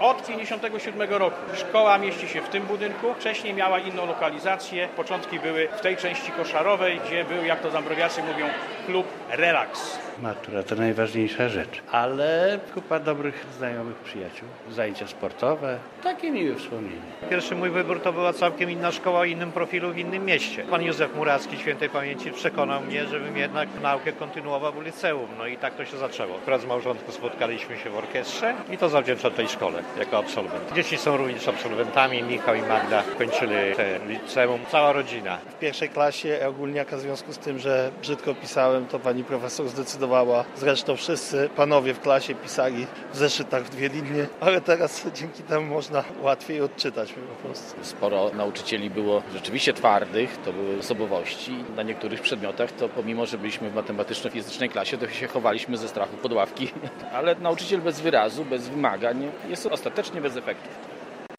Od 1957 roku szkoła mieści się w tym budynku. Wcześniej miała inną lokalizację. Początki były w tej części koszarowej, gdzie był, jak to zambrowiacy mówią, klub Relaks. Matura to najważniejsza rzecz, ale kupa dobrych znajomych, przyjaciół, zajęcia sportowe, takie miłe wspomnienia. Pierwszy mój wybór to była całkiem inna szkoła o innym profilu w innym mieście. Pan Józef Muracki, świętej pamięci, przekonał mnie, żebym jednak naukę kontynuował w liceum. No i tak to się zaczęło. Akurat z małżonką spotkaliśmy się w orkiestrze i to zawdzięczam tej szkole jako absolwent. Dzieci są również absolwentami. Michał i Magda kończyli te liceum. Cała rodzina. W pierwszej klasie ogólniaka w związku z tym, że brzydko pisałem, to pani profesor zdecydowała. Zresztą wszyscy panowie w klasie pisali w zeszytach w 2 linie, ale teraz dzięki temu można łatwiej odczytać po prostu. Sporo nauczycieli było rzeczywiście twardych, to były osobowości. Na niektórych przedmiotach to pomimo, że byliśmy w matematyczno-fizycznej klasie, to się chowaliśmy ze strachu pod ławki. Ale nauczyciel bez wyrazu, bez wymagań jest ostatecznie bez efektu.